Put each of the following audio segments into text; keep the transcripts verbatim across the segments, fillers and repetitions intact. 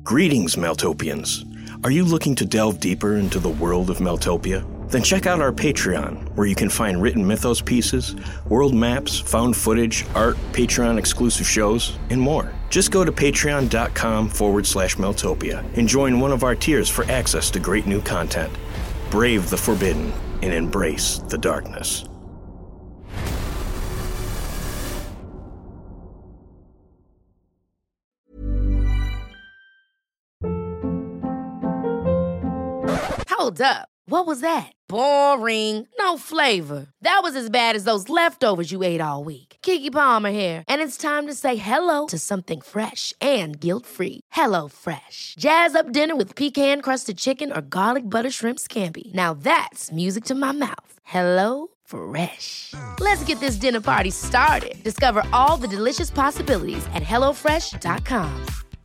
Greetings, Meltopians. Are you looking to delve deeper into the world of Meltopia? Then check out our Patreon, where you can find written mythos pieces, world maps, found footage, art, Patreon-exclusive shows, and more. Just go to patreon.com forward slash Meltopia and join one of our tiers for access to great new content. Brave the forbidden and embrace the darkness. Hold up. What was that? Boring. No flavor. That was as bad as those leftovers you ate all week. Keke Palmer here, and it's time to say hello to something fresh and guilt-free. Hello Fresh. Jazz up dinner with pecan-crusted chicken or garlic butter shrimp scampi. Now that's music to my mouth. Hello Fresh. Let's get this dinner party started. Discover all the delicious possibilities at hello fresh dot com.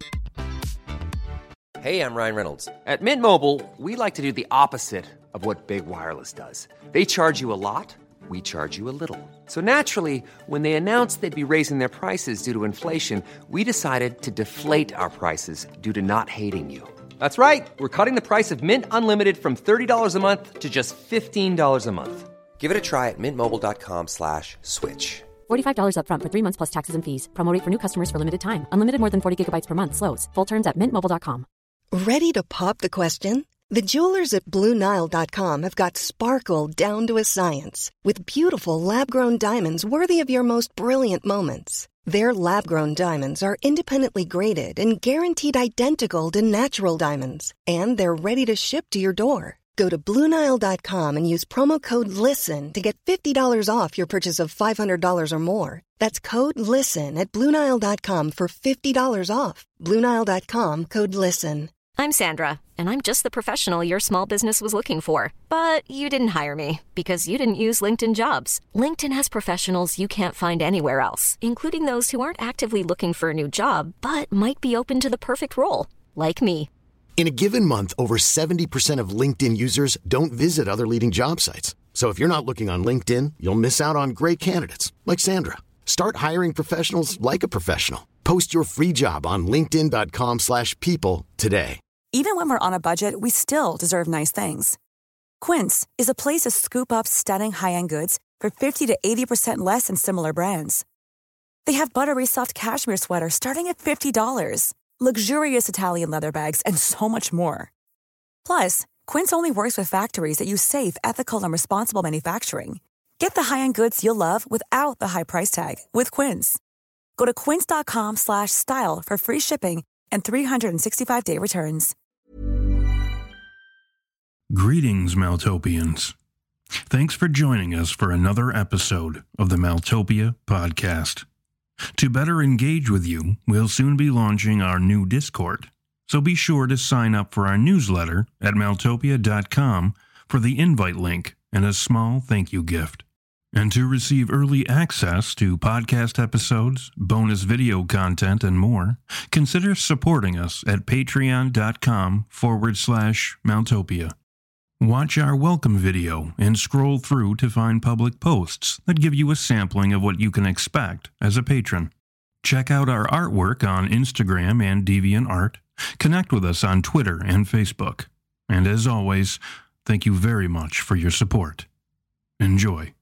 Hey, I'm Ryan Reynolds. At Mint Mobile, we like to do the opposite of what Big Wireless does. They charge you a lot, we charge you a little. So naturally, when they announced they'd be raising their prices due to inflation, we decided to deflate our prices due to not hating you. That's right. We're cutting the price of Mint Unlimited from thirty dollars a month to just fifteen dollars a month. Give it a try at mintmobile.com slash switch. forty-five dollars up front for three months plus taxes and fees. Promo rate for new customers for limited time. Unlimited more than forty gigabytes per month. Slows full terms at mint mobile dot com. Ready to pop the question? The jewelers at Blue Nile dot com have got sparkle down to a science with beautiful lab-grown diamonds worthy of your most brilliant moments. Their lab-grown diamonds are independently graded and guaranteed identical to natural diamonds, and they're ready to ship to your door. Go to Blue Nile dot com and use promo code LISTEN to get fifty dollars off your purchase of five hundred dollars or more. That's code LISTEN at Blue Nile dot com for fifty dollars off. Blue Nile dot com, code LISTEN. I'm Sandra, and I'm just the professional your small business was looking for. But you didn't hire me because you didn't use LinkedIn Jobs. LinkedIn has professionals you can't find anywhere else, including those who aren't actively looking for a new job, but might be open to the perfect role, like me. In a given month, over seventy percent of LinkedIn users don't visit other leading job sites. So if you're not looking on LinkedIn, you'll miss out on great candidates, like Sandra. Start hiring professionals like a professional. Post your free job on linkedin.com slash people today. Even when we're on a budget, we still deserve nice things. Quince is a place to scoop up stunning high-end goods for fifty to eighty percent less than similar brands. They have buttery soft cashmere sweaters starting at fifty dollars, luxurious Italian leather bags, and so much more. Plus, Quince only works with factories that use safe, ethical, and responsible manufacturing. Get the high-end goods you'll love without the high price tag with Quince. Go to quince.com slash style for free shipping and three sixty-five day returns. Greetings, Meltopians. Thanks for joining us for another episode of the Meltopia Podcast. To better engage with you, we'll soon be launching our new Discord, so be sure to sign up for our newsletter at meltopia dot com for the invite link and a small thank you gift. And to receive early access to podcast episodes, bonus video content, and more, consider supporting us at patreon.com forward slash Meltopia. Watch our welcome video and scroll through to find public posts that give you a sampling of what you can expect as a patron. Check out our artwork on Instagram and DeviantArt. Connect with us on Twitter and Facebook. And as always, thank you very much for your support. Enjoy.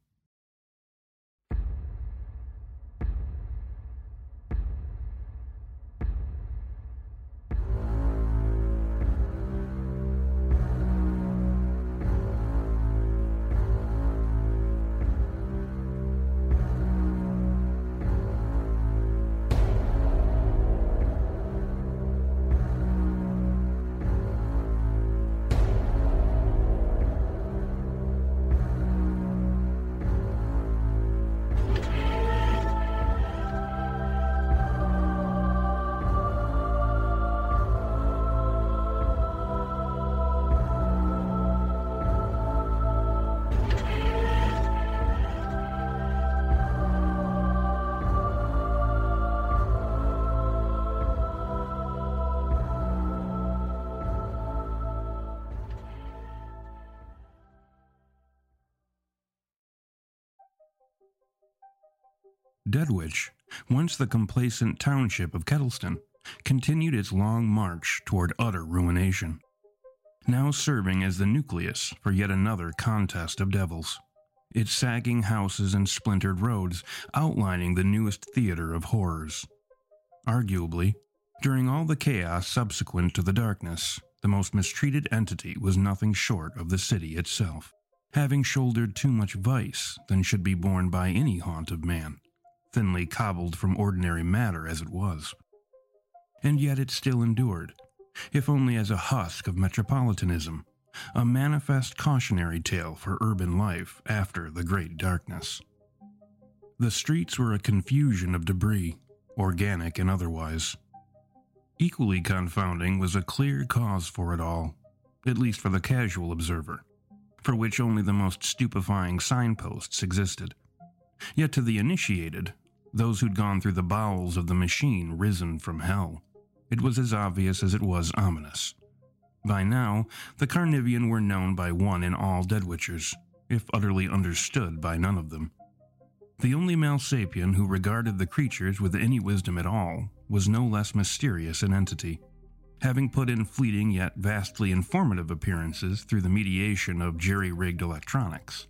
Deadwich, once the complacent township of Kettleston, continued its long march toward utter ruination, now serving as the nucleus for yet another contest of devils, its sagging houses and splintered roads outlining the newest theater of horrors. Arguably, during all the chaos subsequent to the darkness, the most mistreated entity was nothing short of the city itself, having shouldered too much vice than should be borne by any haunt of man, thinly cobbled from ordinary matter as it was. And yet it still endured, if only as a husk of metropolitanism, a manifest cautionary tale for urban life after the Great Darkness. The streets were a confusion of debris, organic and otherwise. Equally confounding was a clear cause for it all, at least for the casual observer, for which only the most stupefying signposts existed. Yet to the initiated, those who'd gone through the bowels of the machine risen from hell, it was as obvious as it was ominous. By now, the Carnivean were known by one and all Deadwitchers, if utterly understood by none of them. The only Malsapien who regarded the creatures with any wisdom at all was no less mysterious an entity, having put in fleeting yet vastly informative appearances through the mediation of jerry-rigged electronics.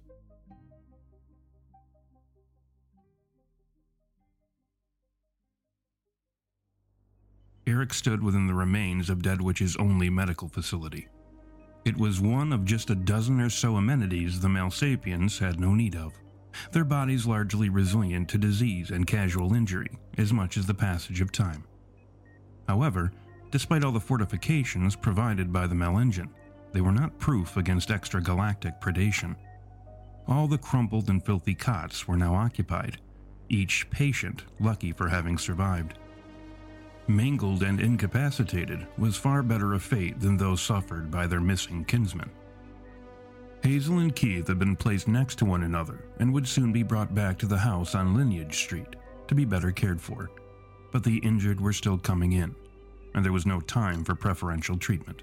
Eric stood within the remains of Deadwitch's only medical facility. It was one of just a dozen or so amenities the Malsapiens had no need of, their bodies largely resilient to disease and casual injury as much as the passage of time. However, despite all the fortifications provided by the Malengine, they were not proof against extragalactic predation. All the crumpled and filthy cots were now occupied, each patient lucky for having survived. Mangled and incapacitated was far better a fate than those suffered by their missing kinsmen. Hazel and Keith had been placed next to one another and would soon be brought back to the house on Lineage Street to be better cared for, but the injured were still coming in, and there was no time for preferential treatment.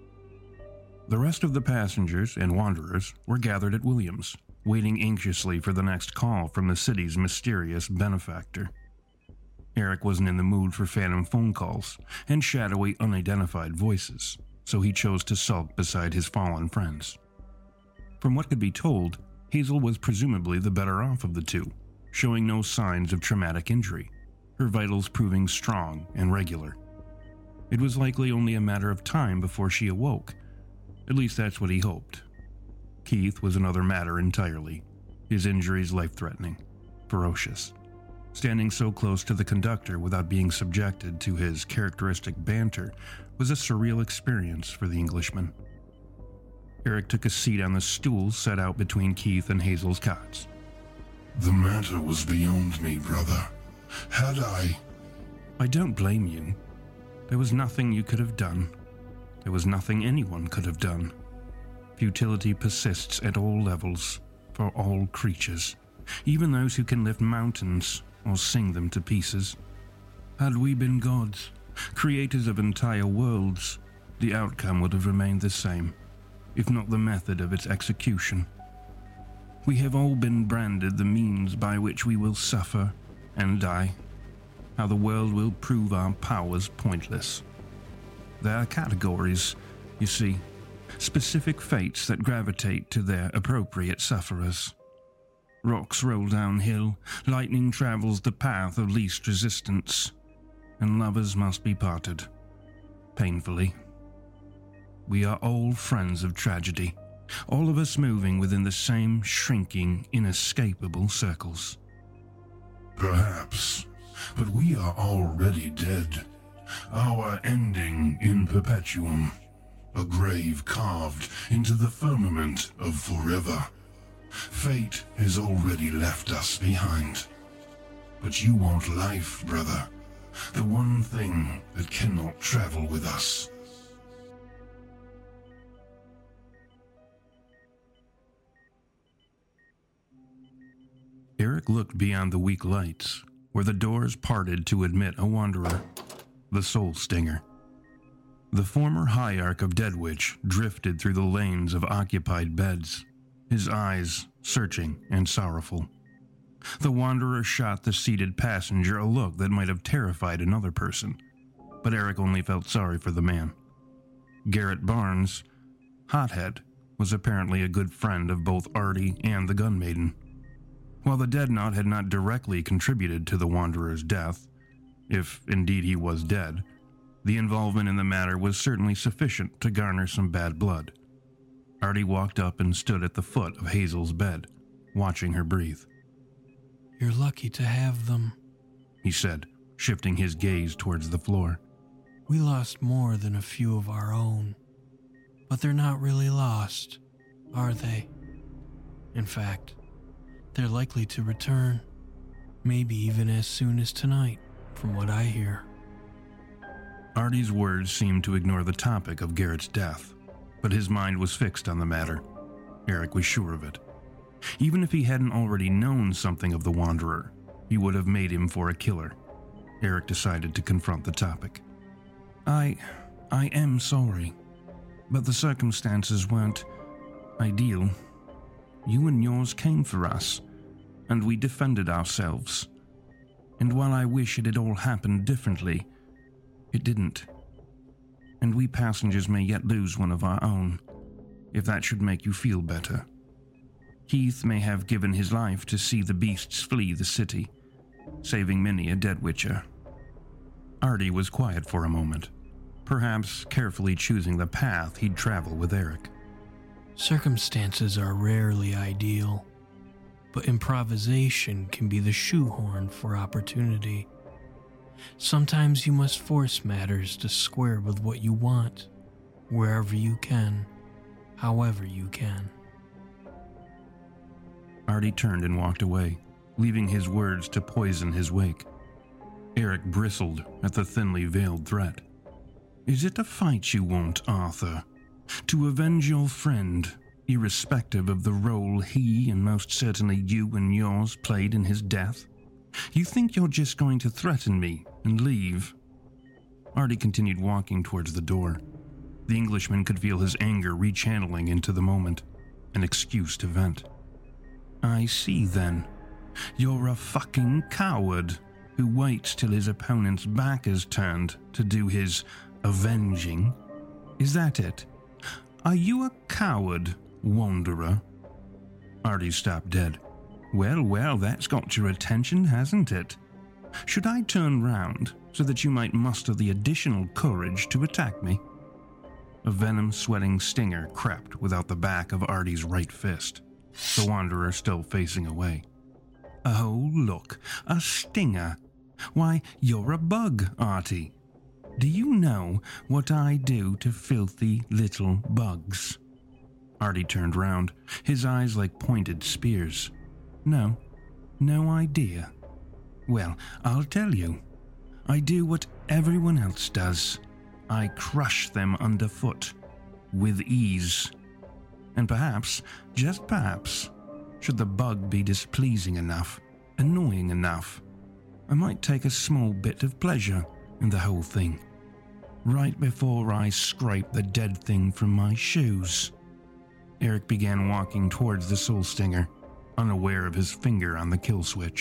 The rest of the passengers and wanderers were gathered at Williams, waiting anxiously for the next call from the city's mysterious benefactor. Eric wasn't in the mood for phantom phone calls and shadowy, unidentified voices, so he chose to sulk beside his fallen friends. From what could be told, Hazel was presumably the better off of the two, showing no signs of traumatic injury, her vitals proving strong and regular. It was likely only a matter of time before she awoke. At least that's what he hoped. Keith was another matter entirely, his injuries life-threatening, ferocious. Standing so close to the conductor without being subjected to his characteristic banter was a surreal experience for the Englishman. Eric took a seat on the stool set out between Keith and Hazel's cots. The matter was beyond me, brother. Had I... I don't blame you. There was nothing you could have done. There was nothing anyone could have done. Futility persists at all levels, for all creatures, even those who can lift mountains or sing them to pieces. Had we been gods, creators of entire worlds, the outcome would have remained the same, if not the method of its execution. We have all been branded the means by which we will suffer and die, how the world will prove our powers pointless. There are categories, you see, specific fates that gravitate to their appropriate sufferers. Rocks roll downhill, lightning travels the path of least resistance, and lovers must be parted, painfully. We are all friends of tragedy, all of us moving within the same shrinking, inescapable circles. Perhaps, but we are already dead. Our ending in perpetuum, a grave carved into the firmament of forever. Fate has already left us behind. But you want life, brother, the one thing that cannot travel with us. Eric looked beyond the weak lights, where the doors parted to admit a wanderer, the Soul Stinger. The former hierarch of Deadwitch drifted through the lanes of occupied beds, his eyes searching and sorrowful. The wanderer shot the seated passenger a look that might have terrified another person, but Eric only felt sorry for the man. Garrett Barnes, Hothead, was apparently a good friend of both Artie and the Gun Maiden. While the Deadnought had not directly contributed to the Wanderer's death, if indeed he was dead, the involvement in the matter was certainly sufficient to garner some bad blood. Artie walked up and stood at the foot of Hazel's bed, watching her breathe. "You're lucky to have them," he said, shifting his gaze towards the floor. "We lost more than a few of our own, but they're not really lost, are they? In fact, they're likely to return, maybe even as soon as tonight, from what I hear." Artie's words seemed to ignore the topic of Garrett's death, but his mind was fixed on the matter. Eric was sure of it. Even if he hadn't already known something of the Wanderer, he would have made him for a killer. Eric decided to confront the topic. I... I am sorry, but the circumstances weren't ideal. You and yours came for us, and we defended ourselves. And while I wish it had all happened differently, it didn't. And we passengers may yet lose one of our own, if that should make you feel better. Keith may have given his life to see the beasts flee the city, saving many a dead witcher. Artie was quiet for a moment, perhaps carefully choosing the path he'd travel with Eric. Circumstances are rarely ideal, but improvisation can be the shoehorn for opportunity. Sometimes you must force matters to square with what you want, wherever you can, however you can. Artie turned and walked away, leaving his words to poison his wake. Eric bristled at the thinly veiled threat. Is it a fight you want, Arthur? To avenge your friend, irrespective of the role he and most certainly you and yours played in his death? You think you're just going to threaten me and leave? Artie continued walking towards the door. The Englishman could feel his anger rechanneling into the moment, an excuse to vent. I see then. You're a fucking coward who waits till his opponent's back is turned to do his avenging. Is that it? Are you a coward, Wanderer? Artie stopped dead. Well, well, that's got your attention, hasn't it? Should I turn round so that you might muster the additional courage to attack me? A venom-sweating stinger crept without the back of Artie's right fist, the Wanderer still facing away. Oh, look, a stinger. Why, you're a bug, Artie. Do you know what I do to filthy little bugs? Artie turned round, his eyes like pointed spears. No, no idea. Well, I'll tell you. I do what everyone else does. I crush them underfoot, with ease. And perhaps, just perhaps, should the bug be displeasing enough, annoying enough, I might take a small bit of pleasure in the whole thing, right before I scrape the dead thing from my shoes. Eric began walking towards the soul stinger, unaware of his finger on the kill switch.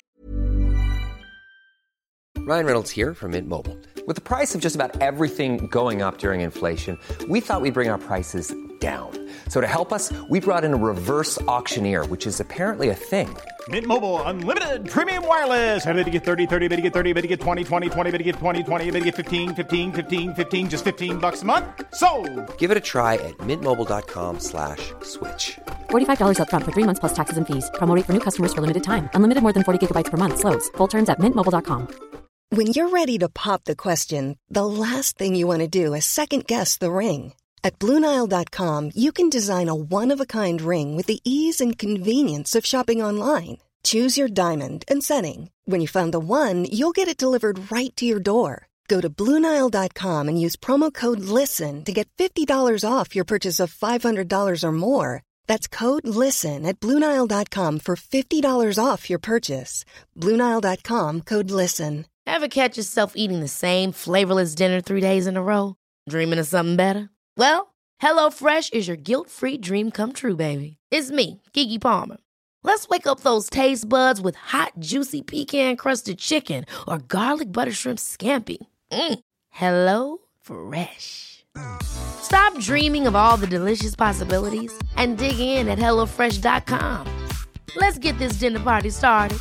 Ryan Reynolds here from Mint Mobile. With the price of just about everything going up during inflation, we thought we'd bring our prices down. So to help us, we brought in a reverse auctioneer, which is apparently a thing. Mint Mobile Unlimited Premium Wireless. How to get thirty, thirty, how to get thirty, how to get twenty, twenty, twenty, how to get twenty, twenty, how to get fifteen, fifteen, fifteen, fifteen, just fifteen bucks a month? Sold! Give it a try at mintmobile.com slash switch. forty-five dollars up front for three months plus taxes and fees. Promo rate for new customers for limited time. Unlimited more than forty gigabytes per month. Slows full terms at mint mobile dot com. When you're ready to pop the question, the last thing you want to do is second-guess the ring. At Blue Nile dot com, you can design a one-of-a-kind ring with the ease and convenience of shopping online. Choose your diamond and setting. When you find the one, you'll get it delivered right to your door. Go to Blue Nile dot com and use promo code LISTEN to get fifty dollars off your purchase of five hundred dollars or more. That's code LISTEN at Blue Nile dot com for fifty dollars off your purchase. Blue Nile dot com, code LISTEN. Ever catch yourself eating the same flavorless dinner three days in a row? Dreaming of something better? Well, HelloFresh is your guilt-free dream come true, baby. It's me, Keke Palmer. Let's wake up those taste buds with hot, juicy pecan-crusted chicken or garlic butter shrimp scampi. Mm. Hello Fresh. Stop dreaming of all the delicious possibilities and dig in at hello fresh dot com. Let's get this dinner party started.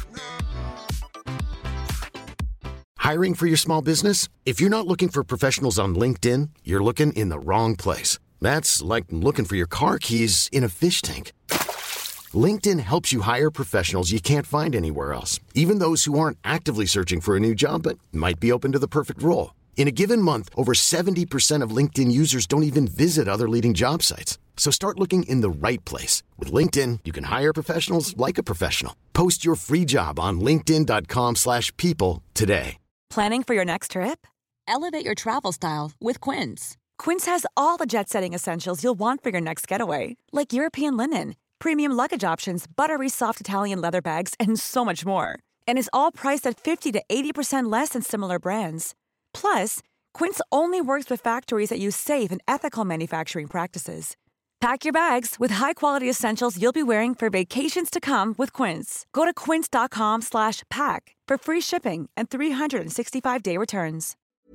Hiring for your small business? If you're not looking for professionals on LinkedIn, you're looking in the wrong place. That's like looking for your car keys in a fish tank. LinkedIn helps you hire professionals you can't find anywhere else, even those who aren't actively searching for a new job but might be open to the perfect role. In a given month, over seventy percent of LinkedIn users don't even visit other leading job sites. So start looking in the right place. With LinkedIn, you can hire professionals like a professional. Post your free job on linkedin dot com slash people today. Planning for your next trip? Elevate your travel style with Quince. Quince has all the jet-setting essentials you'll want for your next getaway, like European linen, premium luggage options, buttery soft Italian leather bags, and so much more. And is all priced at fifty to eighty percent less than similar brands. Plus, Quince only works with factories that use safe and ethical manufacturing practices. Pack your bags with high-quality essentials you'll be wearing for vacations to come with Quince. Go to quince dot com slash pack for free shipping and three sixty-five day returns.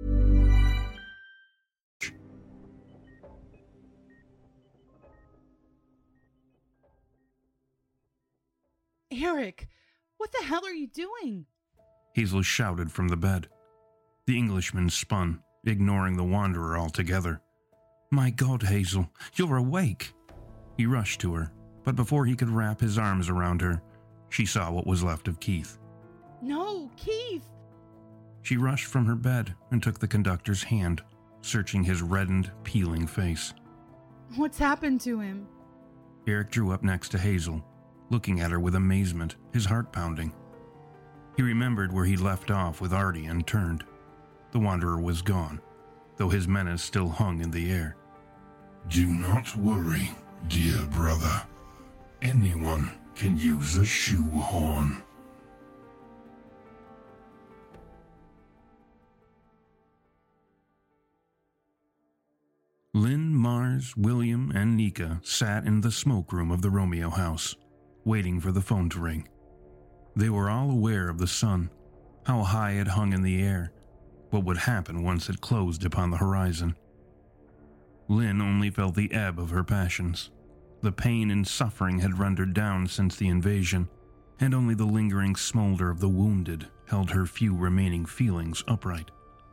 Eric, what the hell are you doing? Hazel shouted from the bed. The Englishman spun, ignoring the wanderer altogether. My God, Hazel, you're awake. He rushed to her, but before he could wrap his arms around her, she saw what was left of Keith. No, Keith! She rushed from her bed and took the conductor's hand, searching his reddened, peeling face. What's happened to him? Eric drew up next to Hazel, looking at her with amazement, his heart pounding. He remembered where he'd left off with Artie and turned. The wanderer was gone, though his menace still hung in the air. Do not worry, dear brother. Anyone can use a shoehorn. Lynn, Mars, William, and Nika sat in the smoke room of the Romeo house, waiting for the phone to ring. They were all aware of the sun, how high it hung in the air, what would happen once it closed upon the horizon. Lynn only felt the ebb of her passions. The pain and suffering had rendered down since the invasion, and only the lingering smolder of the wounded held her few remaining feelings upright.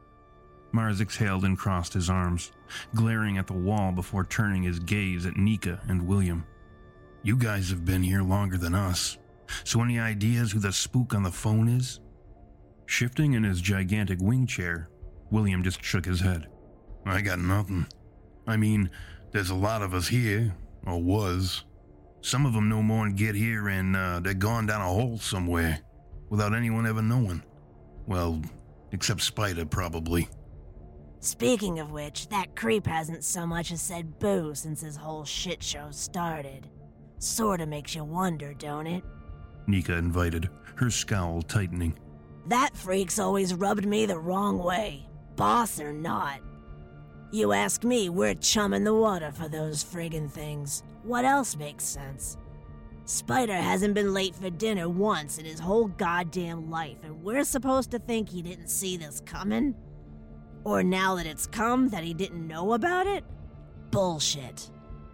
Mars exhaled and crossed his arms, glaring at the wall before turning his gaze at Nika and William. You guys have been here longer than us, so any ideas who the spook on the phone is? Shifting in his gigantic wing chair, William just shook his head. I got nothing. I mean, there's a lot of us here, or was. Some of them no more than get here and uh, they're gone down a hole somewhere, without anyone ever knowing. Well, except Spider, probably. Speaking of which, that creep hasn't so much as said boo since his whole shit show started. Sorta makes you wonder, don't it? Nika invited, her scowl tightening. That freak's always rubbed me the wrong way, boss or not. You ask me, we're chumming the water for those friggin' things. What else makes sense? Spider hasn't been late for dinner once in his whole goddamn life, and we're supposed to think he didn't see this coming? Or now that it's come, that he didn't know about it? Bullshit.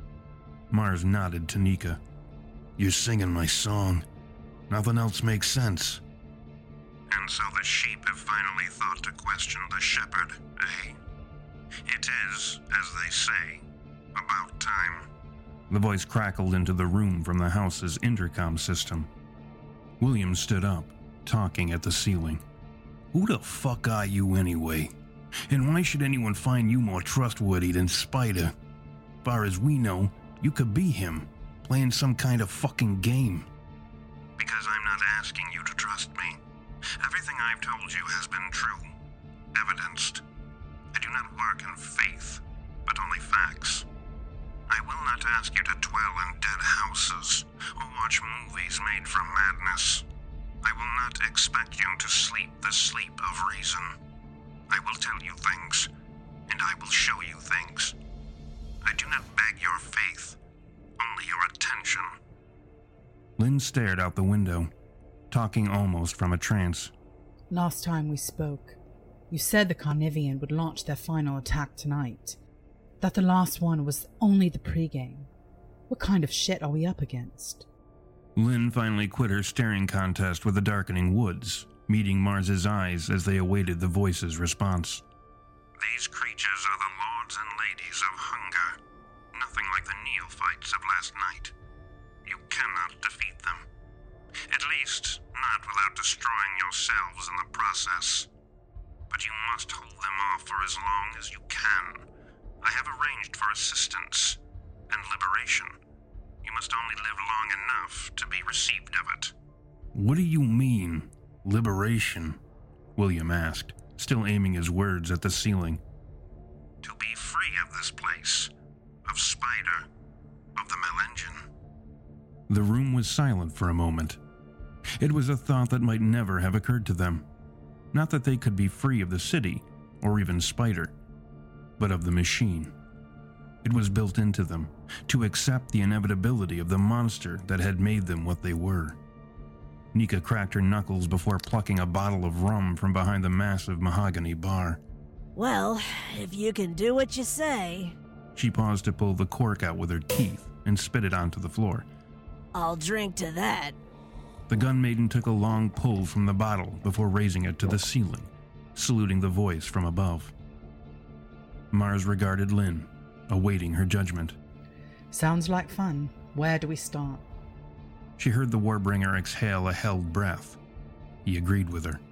Mars nodded to Nika. You're singing my song. Nothing else makes sense. And so the sheep have finally thought to question the shepherd, eh? It is, as they say, about time. The voice crackled into the room from the house's intercom system. William stood up, talking at the ceiling. Who the fuck are you anyway? And why should anyone find you more trustworthy than Spider? Far as we know, you could be him, playing some kind of fucking game. Because I'm not asking you to trust me. Everything I've told you has been true, evidenced. I do not work in faith, but only facts. I will not ask you to dwell in dead houses or watch movies made from madness. I will not expect you to sleep the sleep of reason. I will tell you things, and I will show you things. I do not beg your faith, only your attention. Lynn stared out the window, talking almost from a trance. Last time we spoke, You said the Carnivian would launch their final attack tonight. That the last one was only the pregame. What kind of shit are we up against? Lynn finally quit her staring contest with the darkening woods, meeting Mars's eyes as they awaited the voice's response. These creatures are the lords and ladies of hunger. Nothing like the neophytes of last night. You cannot defeat them. At least, not without destroying yourselves in the process. But you must hold them off for as long as you can. I have arranged for assistance and liberation. You must only live long enough to be received of it. What do you mean, liberation? William asked, still aiming his words at the ceiling. To be free of this place, of Spider, of the Melengin. The room was silent for a moment. It was a thought that might never have occurred to them. Not that they could be free of the city, or even Spider, but of the machine. It was built into them, to accept the inevitability of the monster that had made them what they were. Nika cracked her knuckles before plucking a bottle of rum from behind the massive mahogany bar. Well, if you can do what you say. She paused to pull the cork out with her teeth and spit it onto the floor. I'll drink to that. The gun maiden took a long pull from the bottle before raising it to the ceiling, saluting the voice from above. Mars regarded Lynn, awaiting her judgment. Sounds like fun. Where do we start? She heard the Warbringer exhale a held breath. He agreed with her.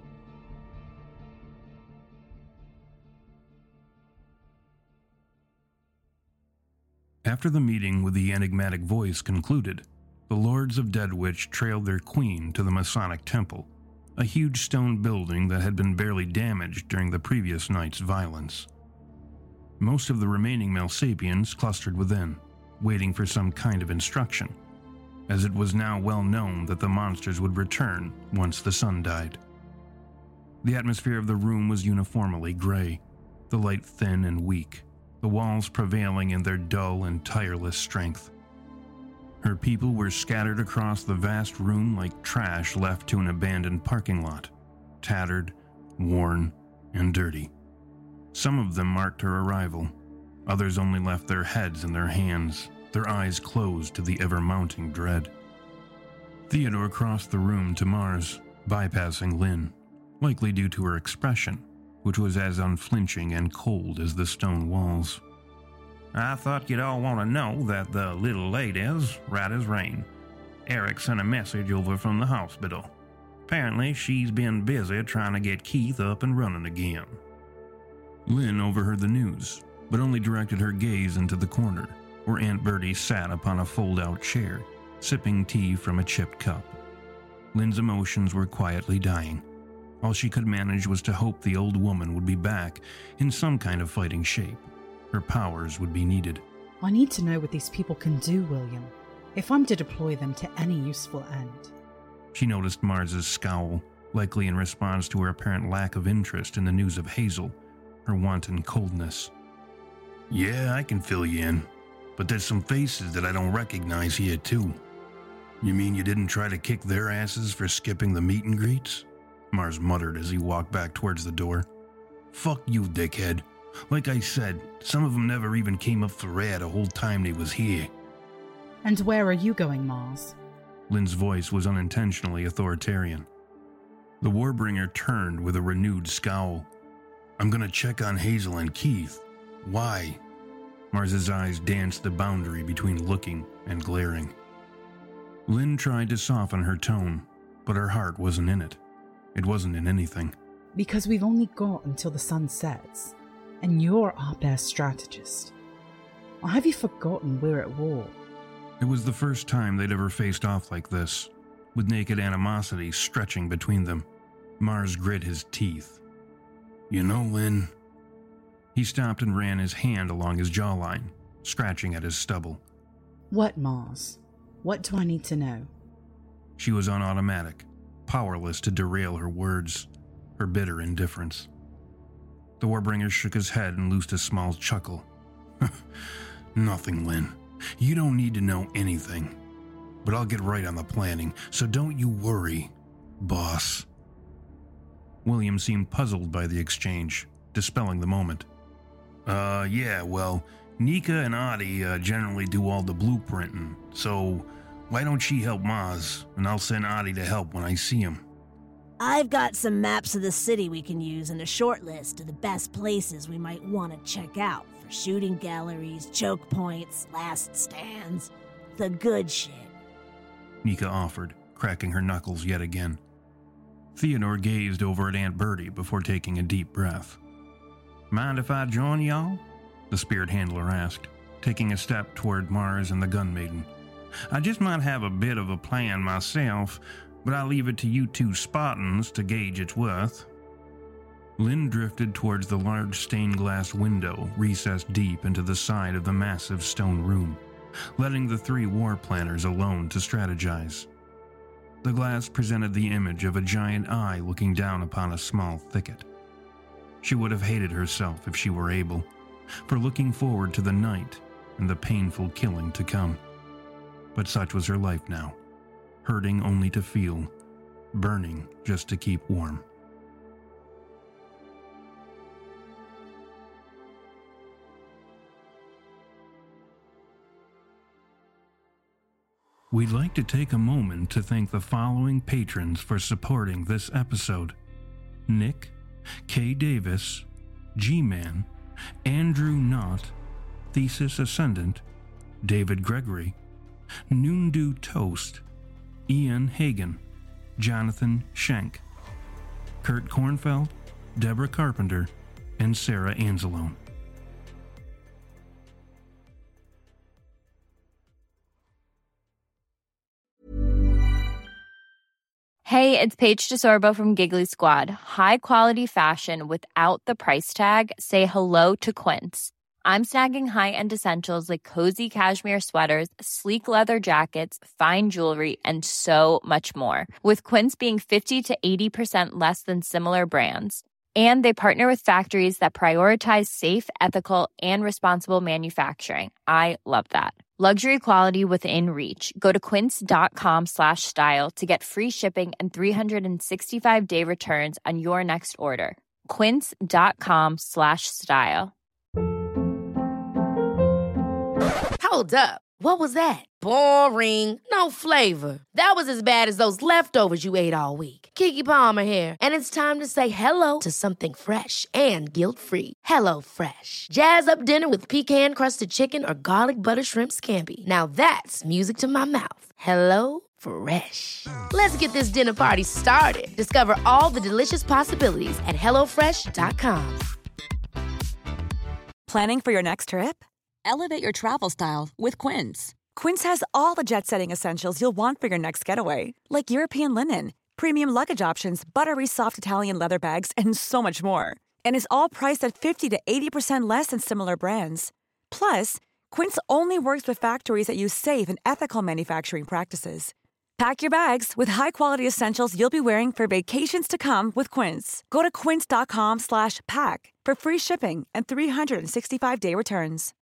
After the meeting with the enigmatic voice concluded, the Lords of Deadwich trailed their queen to the Masonic Temple, a huge stone building that had been barely damaged during the previous night's violence. Most of the remaining Melsapians clustered within, waiting for some kind of instruction, as it was now well known that the monsters would return once the sun died. The atmosphere of the room was uniformly gray, the light thin and weak, the walls prevailing in their dull and tireless strength. Her people were scattered across the vast room like trash left to an abandoned parking lot, tattered, worn, and dirty. Some of them marked her arrival. Others only left their heads in their hands, their eyes closed to the ever-mounting dread. Theodore crossed the room to Mars, bypassing Lynn, likely due to her expression, which was as unflinching and cold as the stone walls. I thought you'd all want to know that the little lady's right as rain. Eric sent a message over from the hospital. Apparently, she's been busy trying to get Keith up and running again. Lynn overheard the news, but only directed her gaze into the corner, where Aunt Bertie sat upon a fold-out chair, sipping tea from a chipped cup. Lynn's emotions were quietly dying. All she could manage was to hope the old woman would be back in some kind of fighting shape. Her powers would be needed. I need to know what these people can do, William, if I'm to deploy them to any useful end. She noticed Mars's scowl, likely in response to her apparent lack of interest in the news of Hazel, her wanton coldness. Yeah, I can fill you in, but there's some faces that I don't recognize here too. You mean you didn't try to kick their asses for skipping the meet and greets? Mars muttered as he walked back towards the door. Fuck you, dickhead. Like I said, some of them never even came up for air the whole time they was here. And where are you going, Mars? Lynn's voice was unintentionally authoritarian. The Warbringer turned with a renewed scowl. I'm gonna check on Hazel and Keith. Why? Mars's eyes danced the boundary between looking and glaring. Lynn tried to soften her tone, but her heart wasn't in it. It wasn't in anything. Because we've only got until the sun sets, and you're our best strategist. Or have you forgotten we're at war? It was the first time they'd ever faced off like this, with naked animosity stretching between them. Mars grit his teeth. You know, Lynn... He stopped and ran his hand along his jawline, scratching at his stubble. What, Mars? What do I need to know? She was on automatic, powerless to derail her words, her bitter indifference. The Warbringer shook his head and loosed a small chuckle. Nothing, Lynn. You don't need to know anything. But I'll get right on the planning, so don't you worry, boss. William seemed puzzled by the exchange, dispelling the moment. Uh, yeah, well, Nika and Adi uh, generally do all the blueprinting, so why don't she help Maz, and I'll send Adi to help when I see him. I've got some maps of the city we can use and a short list of the best places we might want to check out for shooting galleries, choke points, last stands, the good shit. Nika offered, cracking her knuckles yet again. Theodore gazed over at Aunt Bertie before taking a deep breath. Mind if I join y'all? The spirit handler asked, taking a step toward Mars and the gun maiden. I just might have a bit of a plan myself, but I'll leave it to you two Spartans to gauge its worth. Lynn drifted towards the large stained glass window recessed deep into the side of the massive stone room, letting the three war planners alone to strategize. The glass presented the image of a giant eye looking down upon a small thicket. She would have hated herself if she were able, for looking forward to the night and the painful killing to come. But such was her life now, hurting only to feel, burning just to keep warm. We'd like to take a moment to thank the following patrons for supporting this episode: Nick, K. Davis, G-Man, Andrew Knott, Thesis Ascendant, David Gregory, Noondew Toast, Ian Hagen, Jonathan Schenk, Kurt Kornfeld, Deborah Carpenter, and Sarah Anzalone. Hey, it's Paige DeSorbo from Giggly Squad. High quality fashion without the price tag. Say hello to Quince. I'm snagging high-end essentials like cozy cashmere sweaters, sleek leather jackets, fine jewelry, and so much more. With Quince being fifty to eighty percent less than similar brands. And they partner with factories that prioritize safe, ethical, and responsible manufacturing. I love that. Luxury quality within reach. Go to quince.com slash style to get free shipping and three sixty-five day returns on your next order. Quince.com slash style. Hold up. What was that? Boring. No flavor. That was as bad as those leftovers you ate all week. Keke Palmer here, and it's time to say hello to something fresh and guilt-free. Hello Fresh. Jazz up dinner with pecan-crusted chicken or garlic butter shrimp scampi. Now that's music to my mouth. Hello Fresh. Let's get this dinner party started. Discover all the delicious possibilities at hello fresh dot com. Planning for your next trip? Elevate your travel style with Quince. Quince has all the jet-setting essentials you'll want for your next getaway, like European linen, premium luggage options, buttery soft Italian leather bags, and so much more. And is all priced at fifty to eighty percent less than similar brands. Plus, Quince only works with factories that use safe and ethical manufacturing practices. Pack your bags with high-quality essentials you'll be wearing for vacations to come with Quince. Go to quince.com slash pack for free shipping and three sixty-five day returns.